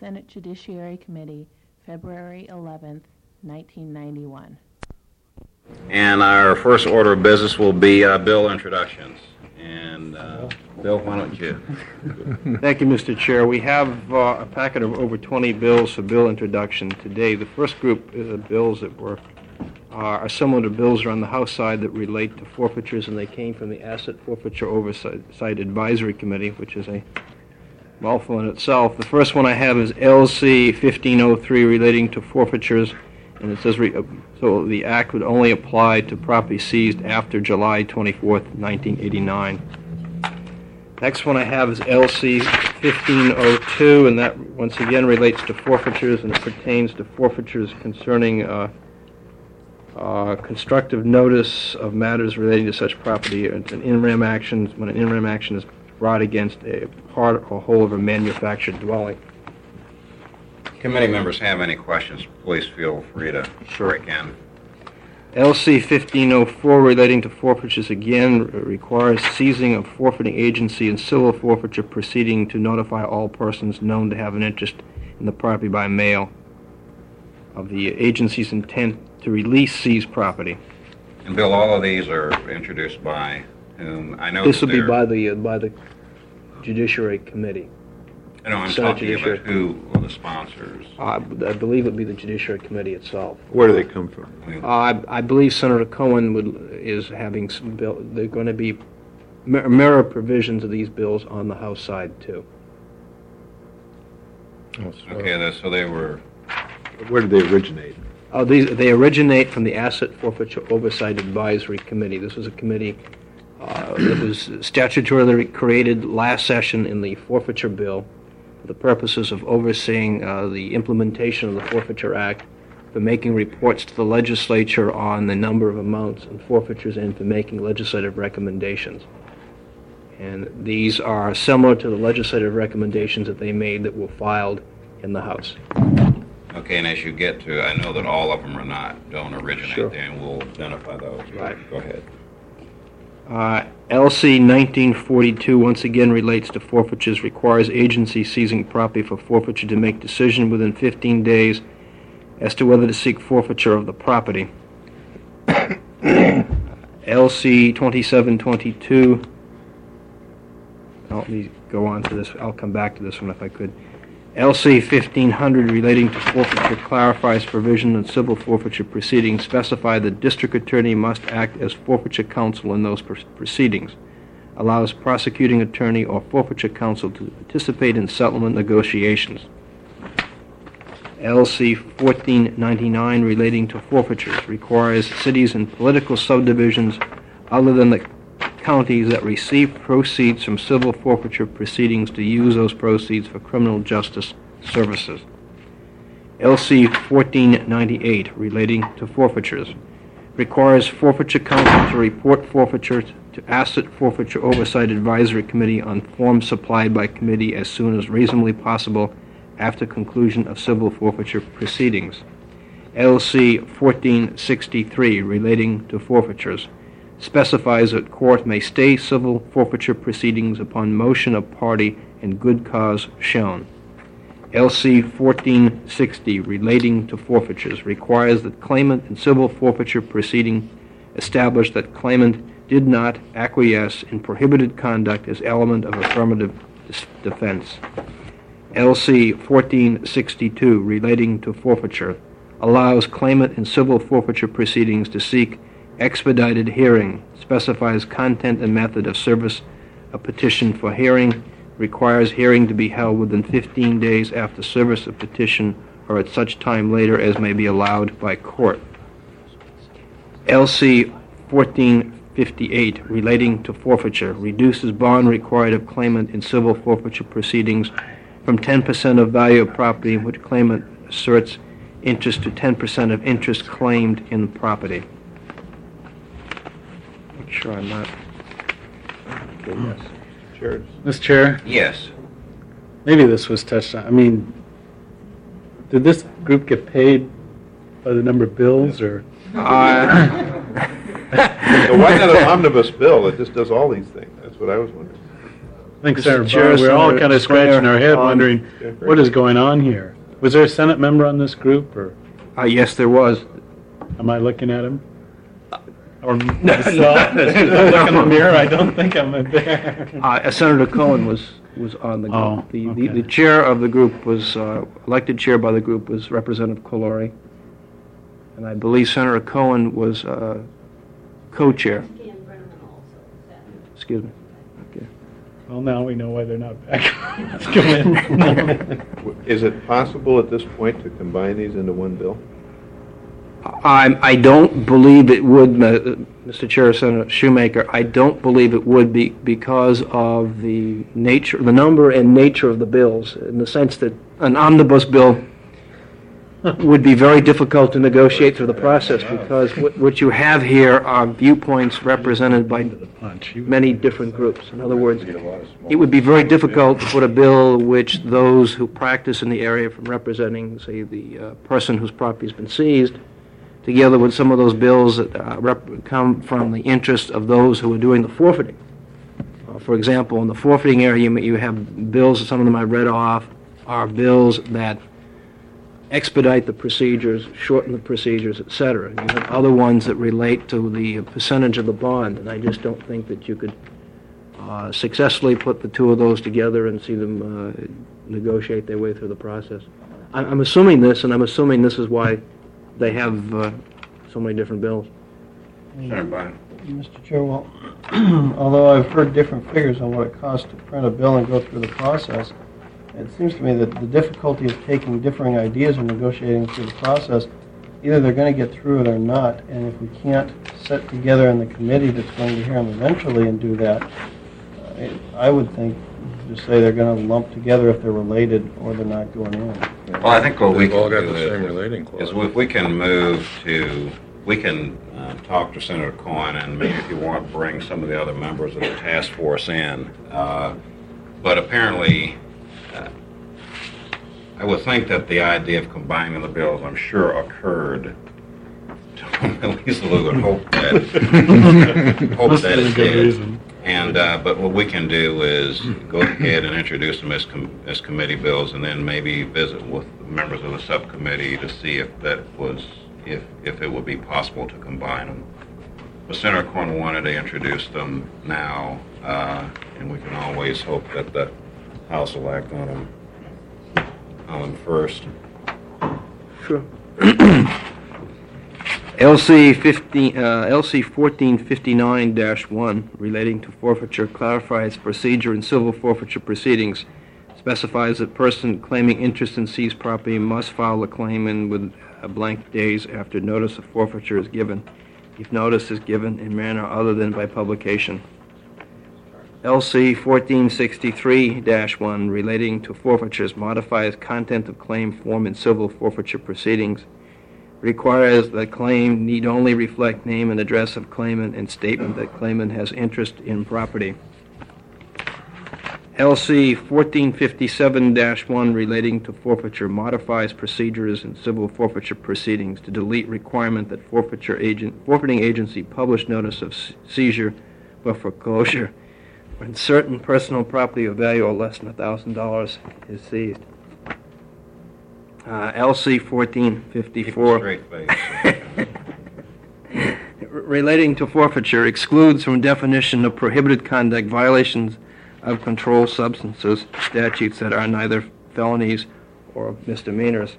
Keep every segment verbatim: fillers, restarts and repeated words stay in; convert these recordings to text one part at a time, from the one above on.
Senate Judiciary Committee, February eleventh, nineteen ninety-one. And our first order of business will be uh, bill introductions. And uh, Bill, why don't you? Thank you, Mister Chair. We have uh, a packet of over twenty bills for bill introduction today. The first group is of bills that were uh, are similar to bills that are on the House side that relate to forfeitures, and they came from the Asset Forfeiture Oversight Advisory Committee, which is a mouthful in itself. The first one I have is L C fifteen oh three relating to forfeitures, and it says re- so the act would only apply to property seized after July twenty-fourth, nineteen eighty-nine. Next one I have is L C fifteen oh two, and that once again relates to forfeitures, and it pertains to forfeitures concerning uh, uh, constructive notice of matters relating to such property. It's an in rem action, when an in rem action is brought against a part or whole of a manufactured dwelling. Committee members have any questions, please feel free to break in. L C fifteen oh four relating to forfeitures again requires seizing of forfeiting agency and civil forfeiture proceeding to notify all persons known to have an interest in the property by mail of the agency's intent to release seized property. And Bill, all of these are introduced by whom? I know This will be they're- by the uh, by the Judiciary Committee. No, I'm Senate talking about Judiciary. who are the sponsors. Uh, I believe it would be the Judiciary Committee itself. Where do they come from? I mean, Uh, I, I believe Senator Cohen would, is having some bill. They're going to be mi- mirror provisions of these bills on the House side too. Okay, that- so they were, Where did they originate? Oh, these they originate from the Asset Forfeiture Oversight Advisory Committee. This was a committee uh, that was statutorily created last session in the forfeiture bill for the purposes of overseeing uh, the implementation of the Forfeiture Act, for making reports to the legislature on the number of amounts and forfeitures, and for making legislative recommendations. And these are similar to the legislative recommendations that they made that were filed in the House. okay, and as you get to, I know that all of them are not, don't originate Sure. there, and we'll identify those. Right. Go ahead. Uh, L C nineteen forty-two once again relates to forfeitures, requires agency seizing property for forfeiture to make decision within fifteen days as to whether to seek forfeiture of the property. L C twenty-seven twenty-two, let me go on to this, I'll come back to this one if I could. L C fifteen hundred relating to forfeiture clarifies provision in civil forfeiture proceedings, specify the district attorney must act as forfeiture counsel in those pr- proceedings, allows prosecuting attorney or forfeiture counsel to participate in settlement negotiations. L C fourteen ninety-nine relating to forfeitures requires cities and political subdivisions other than the counties that receive proceeds from civil forfeiture proceedings to use those proceeds for criminal justice services. L C fourteen ninety-eight relating to forfeitures requires forfeiture counsel to report forfeitures to Asset Forfeiture Oversight Advisory Committee on forms supplied by committee as soon as reasonably possible after conclusion of civil forfeiture proceedings. L C fourteen sixty-three relating to forfeitures specifies that court may stay civil forfeiture proceedings upon motion of party and good cause shown. L C fourteen sixty relating to forfeitures requires that claimant in civil forfeiture proceeding establish that claimant did not acquiesce in prohibited conduct as element of affirmative dis- defense. L C fourteen sixty-two relating to forfeiture allows claimant in civil forfeiture proceedings to seek expedited hearing, specifies content and method of service a petition for hearing, requires hearing to be held within fifteen days after service of petition or at such time later as may be allowed by court. L C fourteen fifty-eight relating to forfeiture reduces bond required of claimant in civil forfeiture proceedings from ten percent of value of property in which claimant asserts interest to ten percent of interest claimed in the property. Make sure I'm not... Okay, yes. Chair. Mister Chair, Yes. maybe this was touched on. I mean, did this group get paid by the number of bills, or? Uh, So why not an omnibus bill that just does all these things? That's what I was wondering. I think Mister Senator Chair, Bond, we're all Senator kind of scratching Springer, our head um, wondering, Yeah, great. what is going on here? Was there a Senate member on this group, or Uh, yes, there was. am I looking at him? Or myself? Look in the mirror, I don't think I'm there. Uh, Senator Cohen was, was on the Oh, group. The, okay. the, the chair of the group was, uh, elected chair by the group was Representative Colori. And I believe Senator Cohen was, uh, co-chair. Excuse me. Okay. Well, now we know why they're not back. Let's go in. Is it possible at this point to combine these into one bill? I, I don't believe it would, uh, Mister Chair, Senator Shoemaker, I don't believe it would be because of the nature, the number and nature of the bills, in the sense that an omnibus bill would be very difficult to negotiate through the process, because what, what you have here are viewpoints represented by Punch. many different groups. In other words, it would be very difficult to put a bill which those who practice in the area, from representing, say, the uh, person whose property has been seized, together with some of those bills that uh, rep- come from the interest of those who are doing the forfeiting. Uh, For example, in the forfeiting area, you may- you have bills, some of them I read off, are bills that expedite the procedures, shorten the procedures, et cetera. You have other ones that relate to the percentage of the bond, and I just don't think that you could uh, successfully put the two of those together and see them uh, negotiate their way through the process. I'm I'm assuming this, and I'm assuming this is why they have uh, so many different bills. Senator Bond. Mister Chair, well, although I've heard different figures on what it costs to print a bill and go through the process, it seems to me that the difficulty of taking differing ideas and negotiating through the process, either they're going to get through or they're not, and if we can't sit together in the committee that's going to hear them eventually and do that, uh, it- I would think, just say they're going to lump together if they're related or they're not going in. Well, I think what we They've all can got do the same is, relating is clause. if we can move to, we can uh, talk to Senator Cohen, and maybe if you want, bring some of the other members of the task force in. Uh, But apparently, uh, I would think that the idea of combining the bills, I'm sure, occurred to at least Lou would hope that, hope Must that have been it a good did. reason. And, uh, but what we can do is go ahead and introduce them as, com- as committee bills, and then maybe visit with members of the subcommittee to see if that was, if, if it would be possible to combine them. But Senator Corn wanted to introduce them now, uh, and we can always hope that the House will act on them, on them first. Sure. L C fifteen, uh, L C fourteen fifty-nine dash one, relating to forfeiture, clarifies procedure in civil forfeiture proceedings, specifies that person claiming interest in seized property must file a claim in with a blank days after notice of forfeiture is given, if notice is given in manner other than by publication. L C fourteen sixty-three dash one, relating to forfeitures, modifies content of claim form in civil forfeiture proceedings, requires that claim need only reflect name and address of claimant and statement that claimant has interest in property. L C fourteen fifty-seven dash one, relating to forfeiture, modifies procedures in civil forfeiture proceedings to delete requirement that forfeiture agent, forfeiting agency publish notice of se- seizure for foreclosure when certain personal property of value of less than one thousand dollars is seized. Uh, L C fourteen fifty-four. Straight face. Relating to forfeiture, excludes from definition of prohibited conduct violations of controlled substances statutes that are neither felonies or misdemeanors.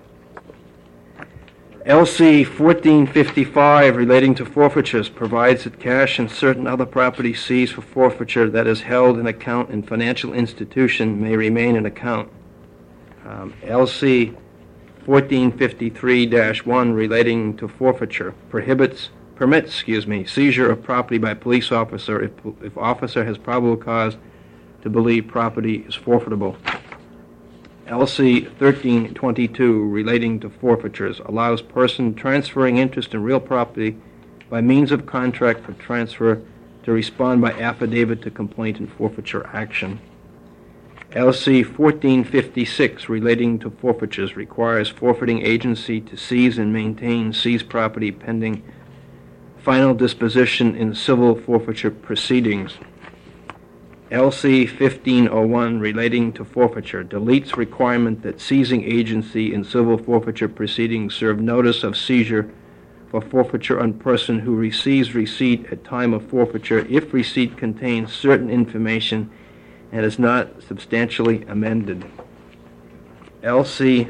L C fourteen fifty-five, relating to forfeitures, provides that cash and certain other property seized for forfeiture that is held in account in financial institution may remain in account. Um, L C fourteen fifty-three dash one, relating to forfeiture, prohibits, permits, excuse me, seizure of property by police officer if, if officer has probable cause to believe property is forfeitable. L C thirteen twenty-two, relating to forfeitures, allows person transferring interest in real property by means of contract for transfer to respond by affidavit to complaint and forfeiture action. L C fourteen fifty-six, relating to forfeitures, requires forfeiting agency to seize and maintain seized property pending final disposition in civil forfeiture proceedings. L C fifteen oh one relating to forfeiture deletes requirement that seizing agency in civil forfeiture proceedings serve notice of seizure for forfeiture on person who receives receipt at time of forfeiture if receipt contains certain information and is not substantially amended. L C,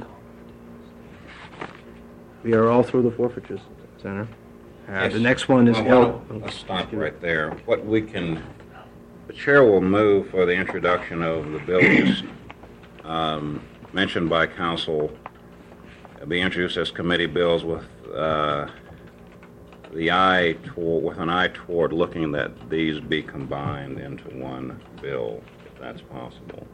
we are all through the forfeitures, Senator. Uh, the Yes. next one is Well, L. Let's stop right there. What we can, the chair will move for the introduction of the bills um, mentioned by council, uh, be introduced as committee bills with uh, the eye toward, with an eye toward looking that these be combined into one bill, if that's possible.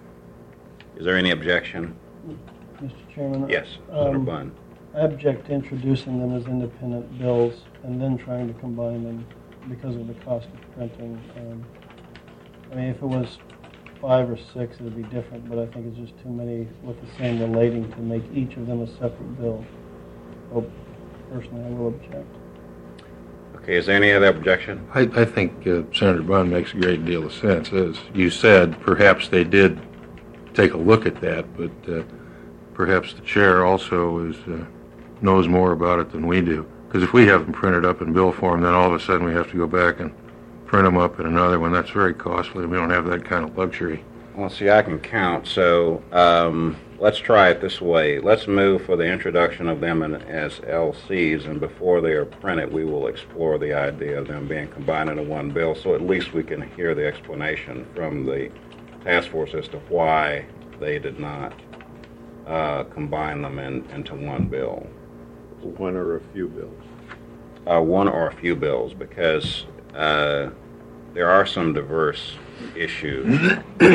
Is there any objection? Mister Chairman? Yes, Senator um, Bunn. I object to introducing them as independent bills and then trying to combine them because of the cost of printing. Um, I mean, if it was five or six, it would be different, but I think it's just too many with the same relating to make each of them a separate bill. So personally, I will object. Okay, is there any other objection? I, I think uh, Senator Bunn makes a great deal of sense. As you said, perhaps they did take a look at that, but uh, perhaps the chair also is uh, knows more about it than we do. Because if we have them printed up in bill form, then all of a sudden we have to go back and print them up in another one. That's very costly. We don't have that kind of luxury. Well, see, I can count, so um, let's try it this way. Let's move for the introduction of them in, as L Cs, and before they are printed, we will explore the idea of them being combined into one bill, so at least we can hear the explanation from the task force as to why they did not uh, combine them in, into one bill. One or a few bills. Uh, one or a few bills, because uh, there are some diverse issues,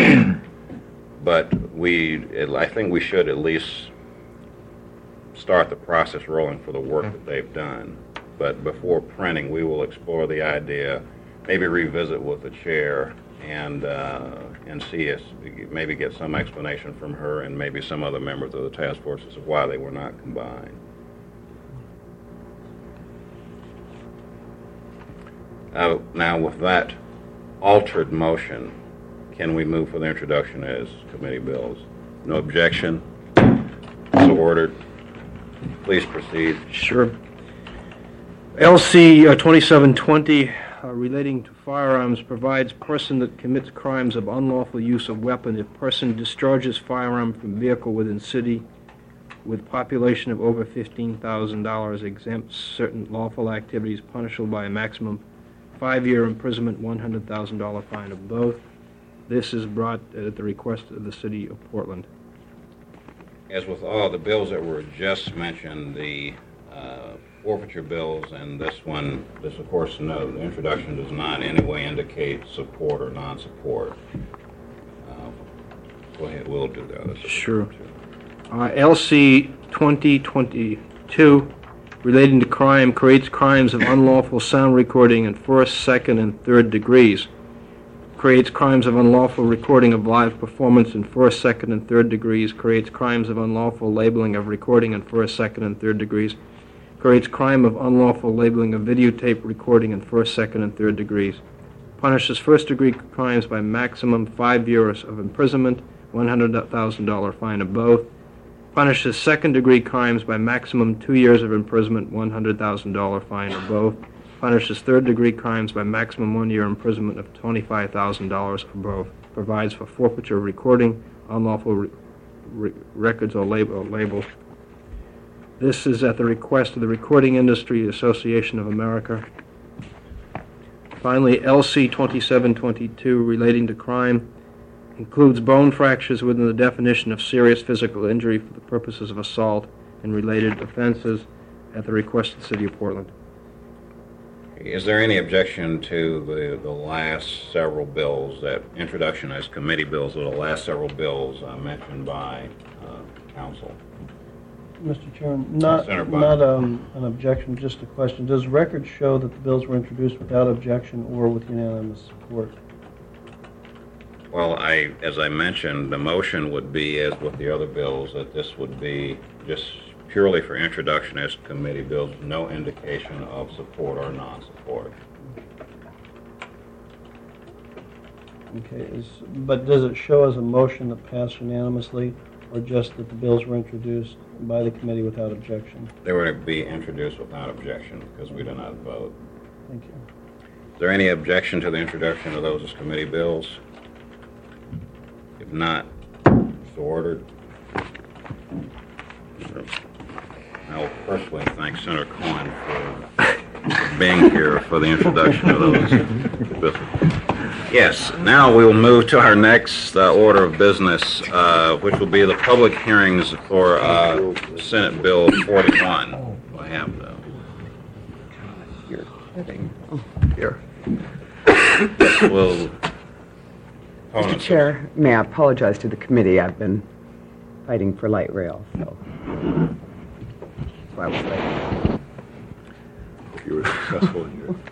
but we, I think we should at least start the process rolling for the work that they've done. But before printing, we will explore the idea, maybe revisit with the chair, and uh, and see if maybe get some explanation from her and maybe some other members of the task force as to why they were not combined. Uh, now, with that altered motion, can we move for the introduction as committee bills? No objection? So ordered. Please proceed. Sure. L C uh, twenty-seven twenty, uh, relating to firearms, provides person that commits crimes of unlawful use of weapon if person discharges firearm from vehicle within city with population of over fifteen thousand dollars, exempts certain lawful activities punishable by a maximum five-year imprisonment, one hundred thousand dollars fine of both. This is brought at the request of the city of Portland. As with all the bills that were just mentioned, the uh, forfeiture bills and this one, this of course, no, the introduction does not in any way indicate support or non-support. Uh, go ahead, we'll do the others. Sure. Uh, L C twenty twenty-two, relating to crime, creates crimes of unlawful sound recording in first, second, and third degrees. Creates crimes of unlawful recording of live performance in first, second, and third degrees. Creates crimes of unlawful labeling of recording in first, second, and third degrees. Creates crime of unlawful labeling of videotape recording in first, second, and third degrees. Punishes first-degree crimes by maximum five years of imprisonment, one hundred thousand dollars fine of both. Punishes second-degree crimes by maximum two years of imprisonment, one hundred thousand dollars fine of both. Punishes third-degree crimes by maximum one year imprisonment of twenty-five thousand dollars of both. Provides for forfeiture of recording, unlawful re- re- records or label, or label. This is at the request of the Recording Industry Association of America. Finally, L C twenty-seven twenty-two, relating to crime, includes bone fractures within the definition of serious physical injury for the purposes of assault and related offenses at the request of the City of Portland. Is there any objection to the, the last several bills, that introduction as committee bills of the last several bills uh, mentioned by uh, council? Mister Chairman, not, Senator Bond. not um, an objection, just a question. Does record show that the bills were introduced without objection or with unanimous support? Well, I, as I mentioned, the motion would be, as with the other bills, that this would be just purely for introduction as committee bills, no indication of support or non-support. Okay, is, but does it show as a motion that passed unanimously, or just that the bills were introduced by the committee without objection? They were to be introduced without objection because we did not vote. Thank you. Is there any objection to the introduction of those as committee bills? If not, so ordered. I will personally thank Senator Cohen for being here for the introduction of those bills. Yes, now we will move to our next uh, order of business, uh, which will be the public hearings for uh, Senate Bill forty-one. Do I have those? You're kidding. Here. Will. Mister Chair, may I apologize to the committee? I've been fighting for light rail, so that's why I was late. You were successful in your...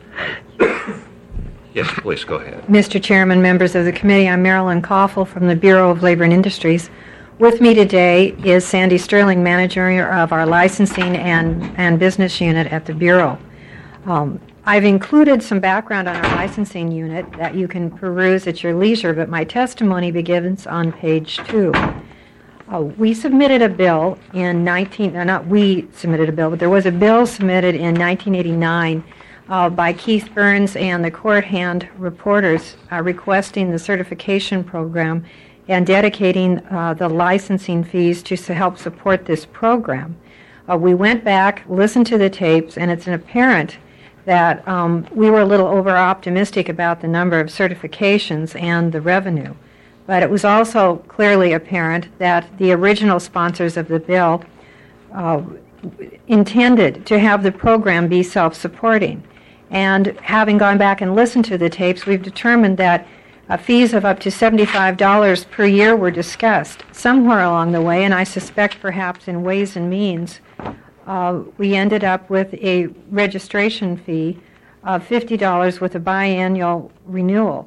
Yes, please, go ahead. Mister Chairman, members of the committee, I'm Marilyn Koffel from the Bureau of Labor and Industries. With me today is Sandy Sterling, manager of our licensing and, and business unit at the Bureau. Um, I've included some background on our licensing unit that you can peruse at your leisure, but my testimony begins on page two. Uh, we submitted a bill in nineteen, uh, not we submitted a bill, but there was a bill submitted in nineteen eighty-nine uh, by Keith Burns and the Court Hand reporters uh, requesting the certification program and dedicating uh, the licensing fees to s- help support this program. Uh, we went back, listened to the tapes, and it's apparent that um, we were a little over-optimistic about the number of certifications and the revenue. But it was also clearly apparent that the original sponsors of the bill uh, intended to have the program be self-supporting. And having gone back and listened to the tapes, we've determined that uh, fees of up to seventy-five dollars per year were discussed somewhere along the way, and I suspect perhaps in Ways and Means, uh, we ended up with a registration fee of fifty dollars with a biannual renewal.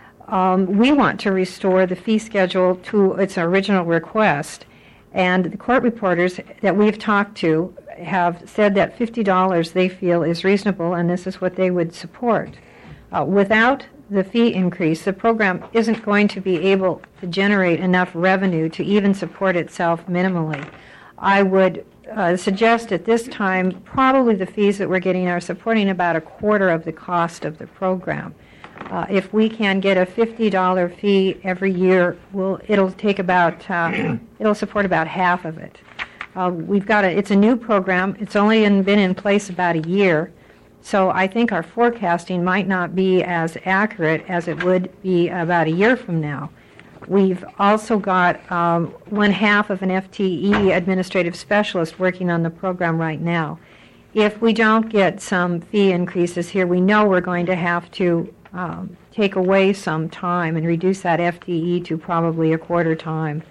Um, we want to restore the fee schedule to its original request, and the court reporters that we've talked to have said that fifty dollars they feel is reasonable, and this is what they would support. Uh, without the fee increase, the program isn't going to be able to generate enough revenue to even support itself minimally. I would uh, suggest at this time probably the fees that we're getting are supporting about a quarter of the cost of the program. Uh, if we can get a fifty dollars fee every year, we'll, it'll take about, uh, it'll support about half of it. Uh, we've got a, it's a new program. It's only in, been in place about a year. So I think our forecasting might not be as accurate as it would be about a year from now. We've also got um, one half of an F T E administrative specialist working on the program right now. If we don't get some fee increases here, we know we're going to have to um, take away some time and reduce that F T E to probably a quarter time.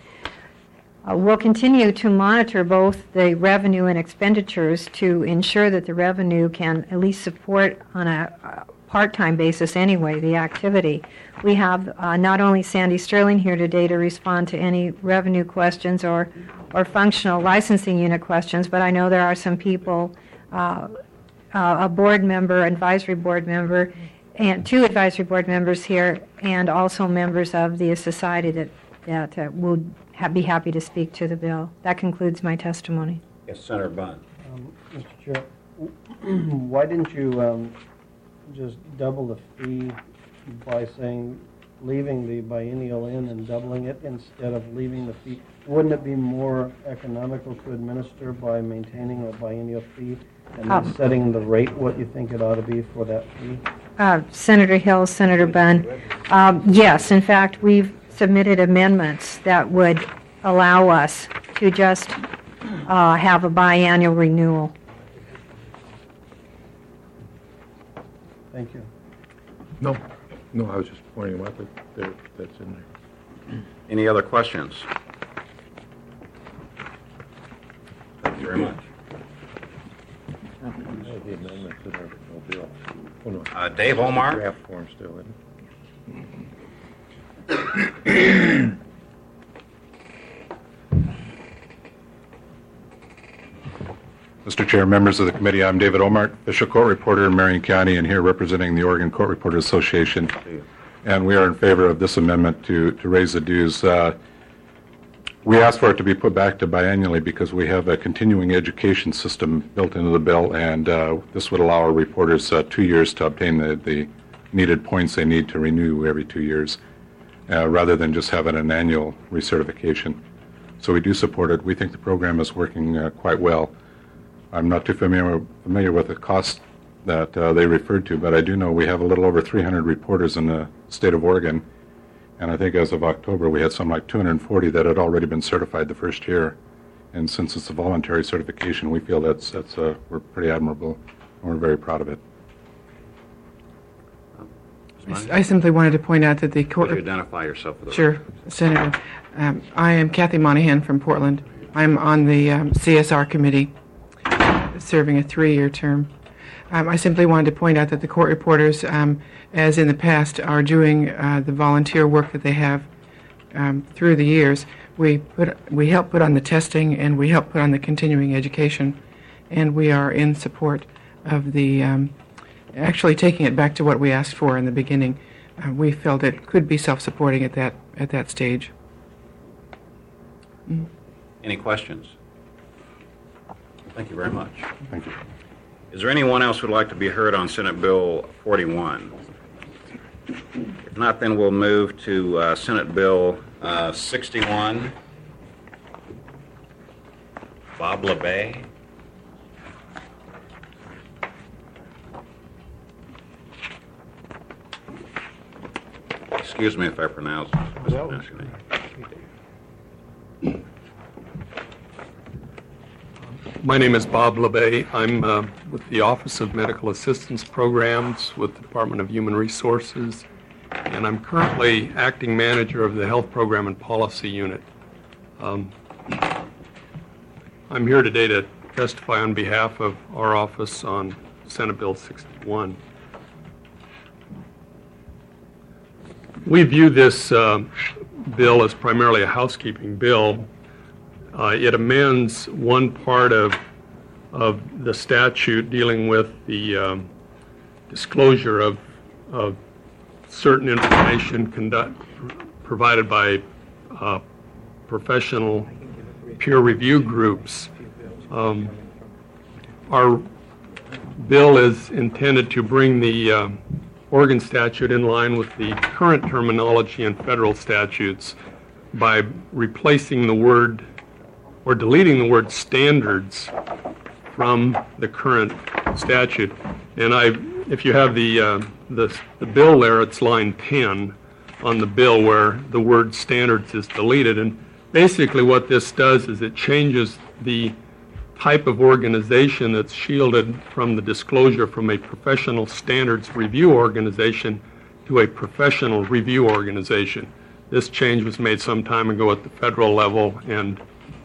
Uh, we'll continue to monitor both the revenue and expenditures to ensure that the revenue can at least support on a, a part-time basis anyway the activity. We have uh, not only Sandy Sterling here today to respond to any revenue questions or, or functional licensing unit questions, but I know there are some people, uh, uh, a board member, advisory board member, and two advisory board members here, and also members of the society that, that uh, will ha- be happy to speak to the bill. That concludes my testimony. Yes, Senator Bunn. Um, Mister Chair, why didn't you um, just double the fee by saying, leaving the biennial in and doubling it instead of leaving the fee? Wouldn't it be more economical to administer by maintaining a biennial fee and then Um. setting the rate what you think it ought to be for that fee? Uh, Senator Hill, Senator Bunn, um, yes, in fact, we've submitted amendments that would allow us to just uh, have a biannual renewal. Thank you. No, no, I was just pointing out that there, that's in there. Any other questions? Thank you very much. The amendments in our bill. Oh, no. Uh, Dave Omar? Draft form still, isn't Mister Chair, members of the committee, I'm David Omart, official court reporter in Marion County, and here representing the Oregon Court Reporters Association. and we are in favor of this amendment to, to raise the dues. Uh, We asked for it to be put back to biannually because we have a continuing education system built into the bill, and uh, this would allow our reporters uh, two years to obtain the, the needed points they need to renew every two years, uh, rather than just having an annual recertification. So we do support it. We think the program is working uh, quite well. I'm not too familiar, familiar with the cost that uh, they referred to, but I do know we have a little over three hundred reporters in the state of Oregon. And I think as of October, we had something like two hundred forty that had already been certified the first year. And since it's a voluntary certification, we feel that's, that's uh, we're pretty admirable, and we're very proud of it. I simply wanted to point out that the court... Would you identify yourself for the Sure, Senator. Um, I am Kathy Monahan from Portland. I'm on the um, C S R committee, serving a three-year term. Um, I simply wanted to point out that the court reporters, um, as in the past, are doing uh, the volunteer work that they have um, through the years. We put, we help put on the testing, and we help put on the continuing education, and we are in support of the, um, actually taking it back to what we asked for in the beginning. Uh, we felt it could be self-supporting at that at that stage. Mm. Any questions? Thank you very much. Thank you. Is there anyone else who would like to be heard on Senate Bill forty-one? If not, then we'll move to uh, Senate Bill uh, sixty-one. Bob LeBay. Excuse me if I pronounce mispronounce your name. My name is Bob LeBay. I'm uh, with the Office of Medical Assistance Programs with the Department of Human Resources, and I'm currently acting manager of the Health Program and Policy Unit. Um, I'm here today to testify on behalf of our office on Senate Bill sixty-one. We view this uh, bill as primarily a housekeeping bill. Uh, it amends one part of, of the statute dealing with the um, disclosure of, of certain information conduct, provided by uh, professional peer review groups. Um, our bill is intended to bring the uh, Oregon statute in line with the current terminology in federal statutes by replacing the word or deleting the word standards from the current statute. And I, if you have the, uh, the, the bill there, it's line ten on the bill where the word standards is deleted. And basically what this does is it changes the type of organization that's shielded from the disclosure from a professional standards review organization to a professional review organization. This change was made some time ago at the federal level, and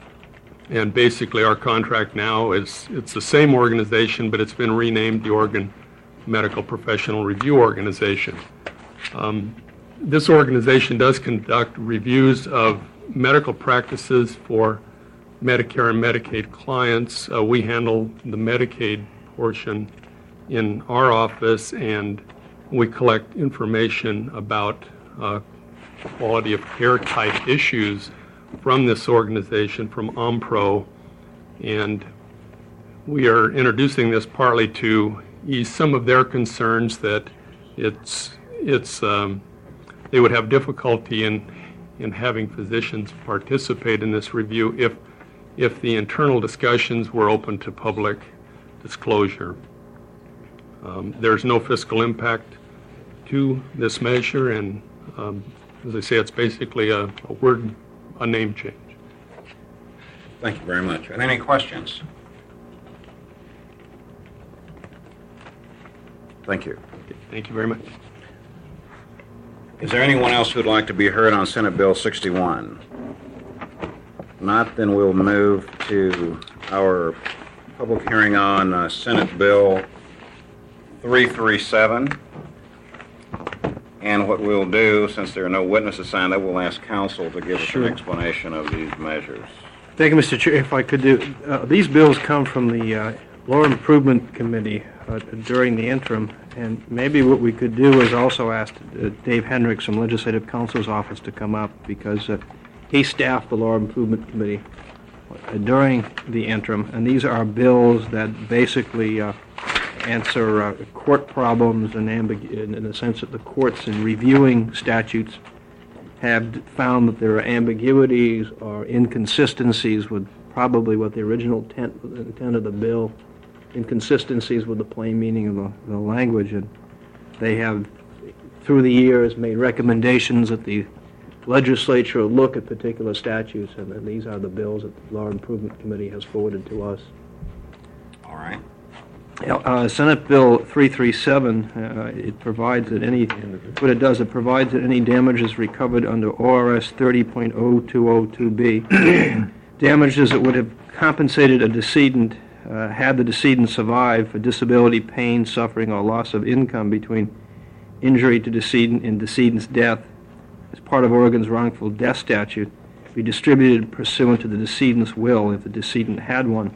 and basically our contract now is, it's the same organization, but it's been renamed the Oregon Medical Professional Review Organization. Um, this organization does conduct reviews of medical practices for Medicare and Medicaid clients. Uh, we handle the Medicaid portion in our office, and we collect information about uh, quality of care type issues from this organization, from OMPRO, and we are introducing this partly to ease some of their concerns that it's it's um, they would have difficulty in in having physicians participate in this review if if the internal discussions were open to public disclosure. Um, there's no fiscal impact to this measure, and um, as I say, it's basically a, a word, a name change. Thank you very much. Are there any questions? Thank you. Thank you very much. Is there anyone else who would like to be heard on Senate Bill sixty-one? If not, then we'll move to our public hearing on uh, Senate Bill three thirty-seven. And what we'll do, since there are no witnesses signed, I will ask counsel to give us Sure. an explanation of these measures. Thank you, Mister Chair. If I could do, uh, these bills come from the uh, Law Improvement Committee uh, during the interim, and maybe what we could do is also ask uh, Dave Hendricks from Legislative Counsel's office to come up, because uh, he staffed the Law Improvement Committee uh, during the interim, and these are bills that basically uh, answer uh, court problems and ambigu- in, in the sense that the courts in reviewing statutes have found that there are ambiguities or inconsistencies with probably what the original intent, intent of the bill, inconsistencies with the plain meaning of the, the language, and they have, through the years, made recommendations that the legislature look at particular statutes, and then these are the bills that the Law Improvement Committee has forwarded to us. All right. Uh, Senate Bill three thirty-seven, uh, it provides that any, what it does, it provides that any damages recovered under O R S thirty point oh two oh two B, damages that would have compensated a decedent uh, had the decedent survived for disability, pain, suffering, or loss of income between injury to decedent and decedent's death as part of Oregon's wrongful death statute, be distributed pursuant to the decedent's will if the decedent had one.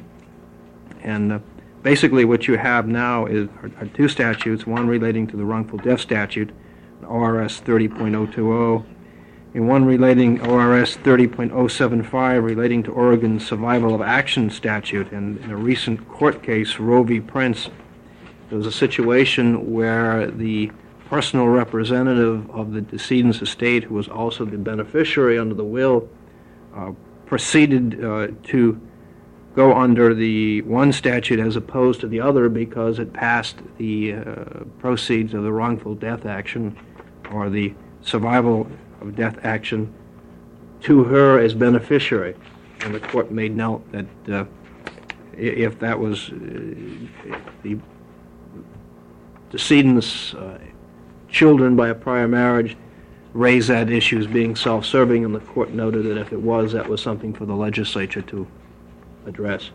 And uh, basically what you have now is are, are two statutes, one relating to the wrongful death statute, O R S thirty point oh two oh, and one relating O R S thirty point oh seven five relating to Oregon's survival of action statute. And in a recent court case, Roe v. Prince, there was a situation where the personal representative of the decedent's estate, who was also the beneficiary under the will, uh, proceeded uh, to go under the one statute as opposed to the other because it passed the uh, proceeds of the wrongful death action or the survival of death action to her as beneficiary. And the court made note that uh, if that was uh, the decedent's uh, children by a prior marriage raised that issue as being self-serving, and the court noted that if it was, that was something for the legislature to address.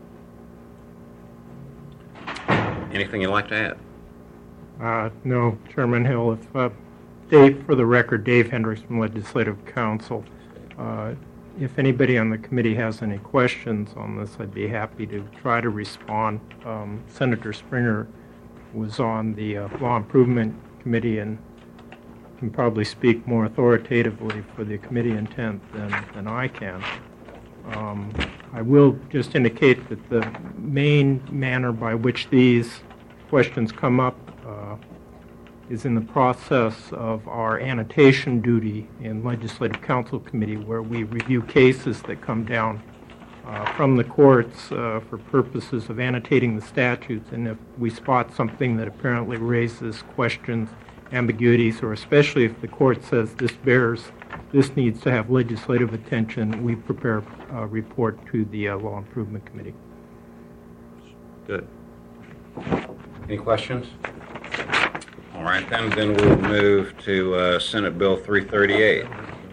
Anything you'd like to add? Uh, no, Chairman Hill. If uh, Dave, for the record, Dave Hendricks from Legislative Counsel. Uh, if anybody on the committee has any questions on this, I'd be happy to try to respond. Um, Senator Springer was on the uh, Law Improvement Committee and can probably speak more authoritatively for the committee intent than, than I can. Um, I will just indicate that the main manner by which these questions come up uh, is in the process of our annotation duty in Legislative Counsel Committee, where we review cases that come down uh, from the courts uh, for purposes of annotating the statutes, and if we spot something that apparently raises questions, ambiguities, or especially if the court says this bears, this needs to have legislative attention, we prepare a report to the uh, Law Improvement Committee. Good. Any questions? All right, then, then we'll move to uh, Senate Bill three thirty-eight.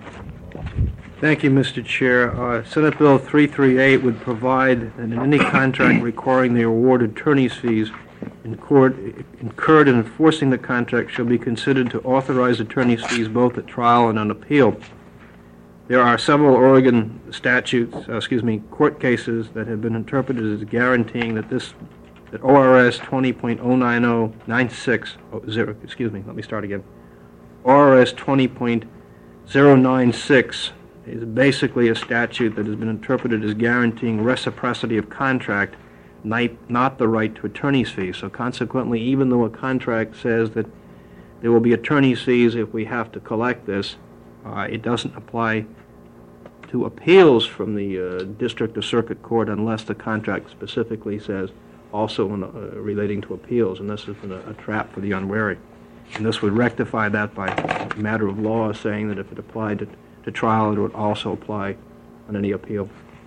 Thank you, Mister Chair. Uh, Senate Bill three thirty-eight would provide that in any contract requiring the award of attorney's fees incurred, incurred in enforcing the contract shall be considered to authorize attorney's fees both at trial and on appeal. There are several Oregon statutes, uh, excuse me, court cases that have been interpreted as guaranteeing that this, that O R S twenty point oh nine oh nine six, oh, zero, excuse me, let me start again. O R S twenty point oh nine six is basically a statute that has been interpreted as guaranteeing reciprocity of contract, not the right to attorney's fees. So consequently, even though a contract says that there will be attorney's fees if we have to collect this, uh, it doesn't apply to appeals from the uh, district or circuit court unless the contract specifically says also in, uh, relating to appeals, and this has been a, a trap for the unwary. And this would rectify that by a matter of law, saying that if it applied to, to trial, it would also apply on any appeal.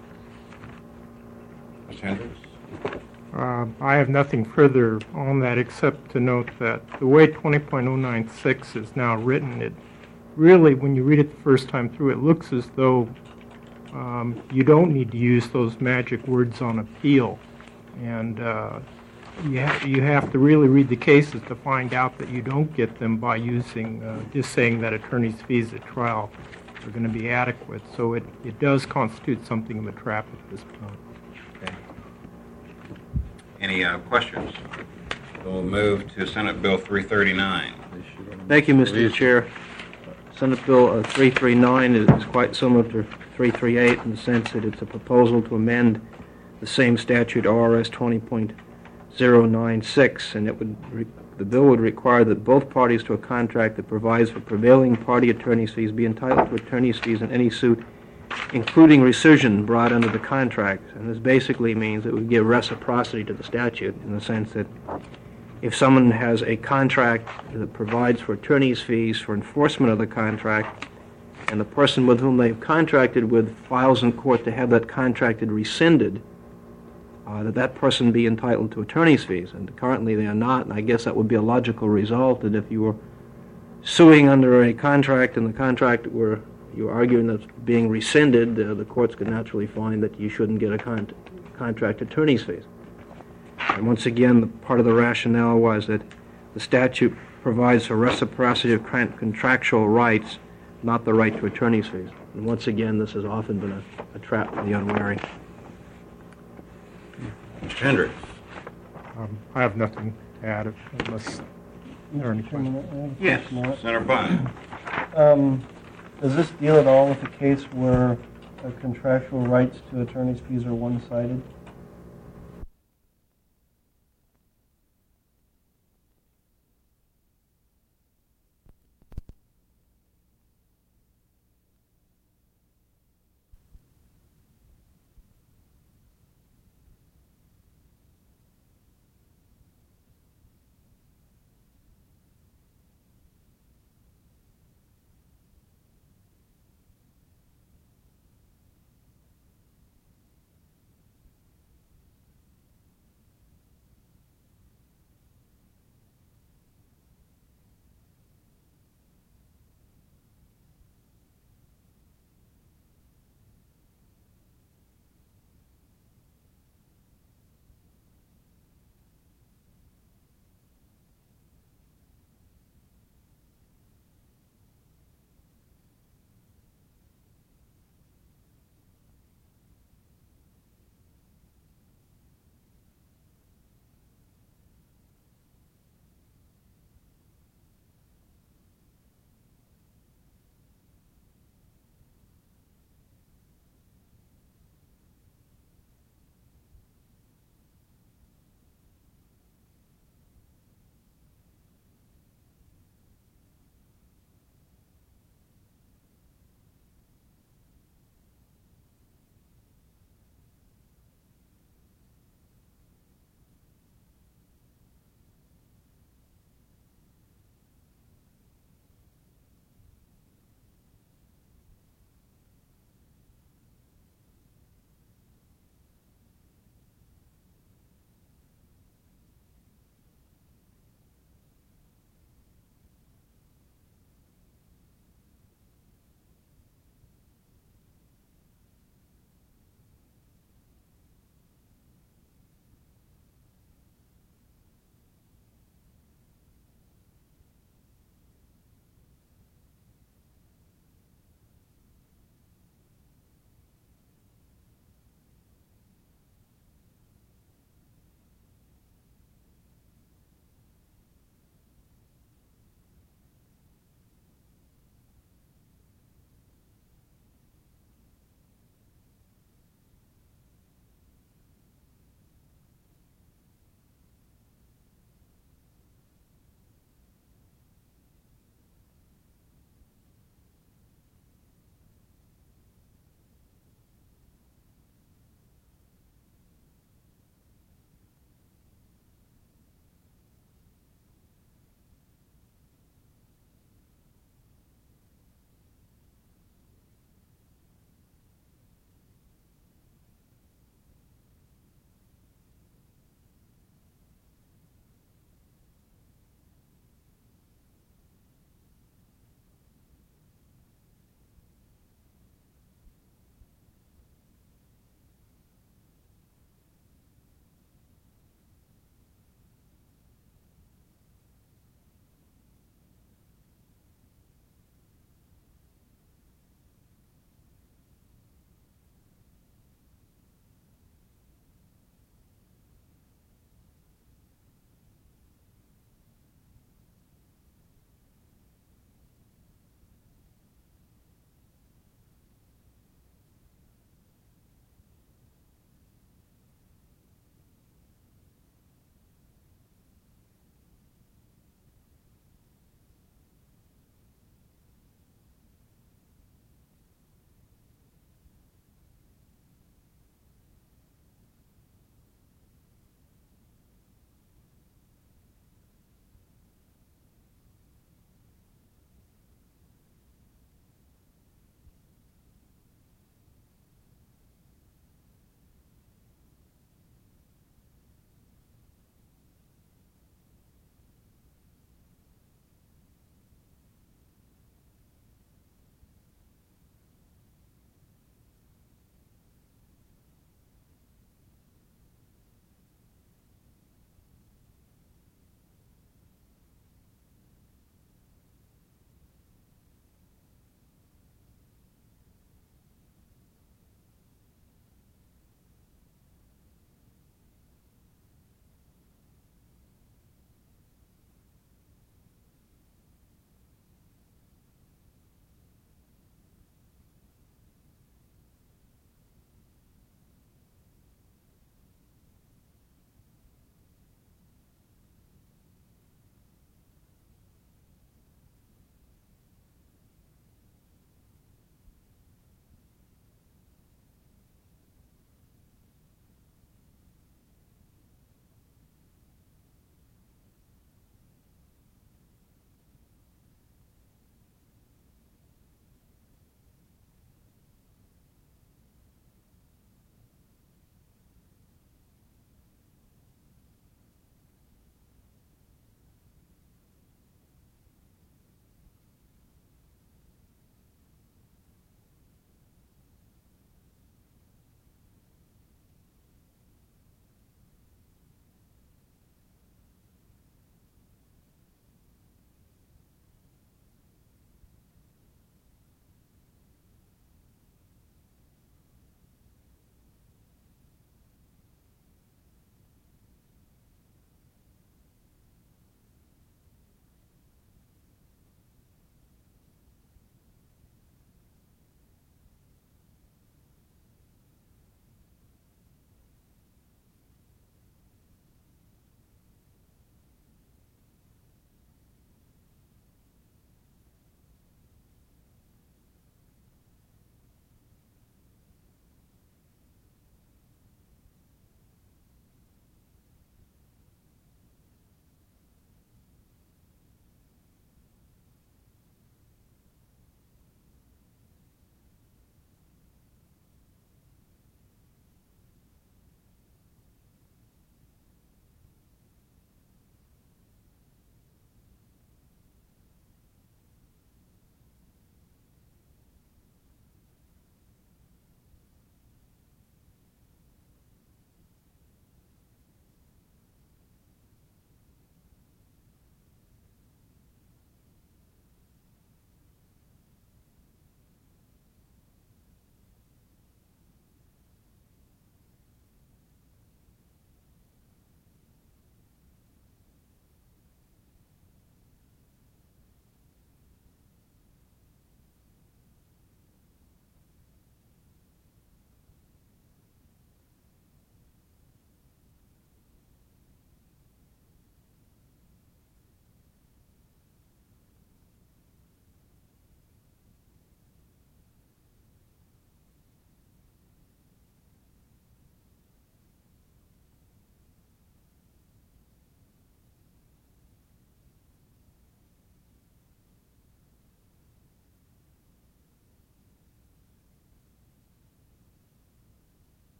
Mister Hendricks? Uh, I have nothing further on that except to note that the way twenty point oh nine six is now written, it really, when you read it the first time through, it looks as though um, you don't need to use those magic words on appeal. And uh, you, ha- you have to really read the cases to find out that you don't get them by using, uh, just saying that attorney's fees at trial are going to be adequate. So it, it does constitute something of a trap at this point. Any uh, questions? We'll move to Senate Bill three thirty-nine. Thank you, Mister Chair. Senate Bill uh, three thirty-nine is is quite similar to three thirty-eight in the sense that it's a proposal to amend the same statute, R S twenty point oh nine six, and it would re- the bill would require that both parties to a contract that provides for prevailing party attorney's fees be entitled to attorney's fees in any suit, including rescission brought under the contract. And this basically means it would give reciprocity to the statute in the sense that if someone has a contract that provides for attorney's fees for enforcement of the contract, and the person with whom they've contracted with files in court to have that contracted rescinded, uh, that that person be entitled to attorney's fees. And currently they are not, and I guess that would be a logical result that if you were suing under a contract and the contract were, you were arguing that's being rescinded, uh, the courts could naturally find that you shouldn't get a con- contract attorney's fees. And once again, the, part of the rationale was that the statute provides for reciprocity of con- contractual rights, not the right to attorney's fees. And once again, this has often been a, a trap for the unwary. Mister Hendricks. Um, I have nothing to add unless there are any questions. Yes, Senator Bond. Um, Does this deal at all with a case where uh, contractual rights to attorney's fees are one-sided?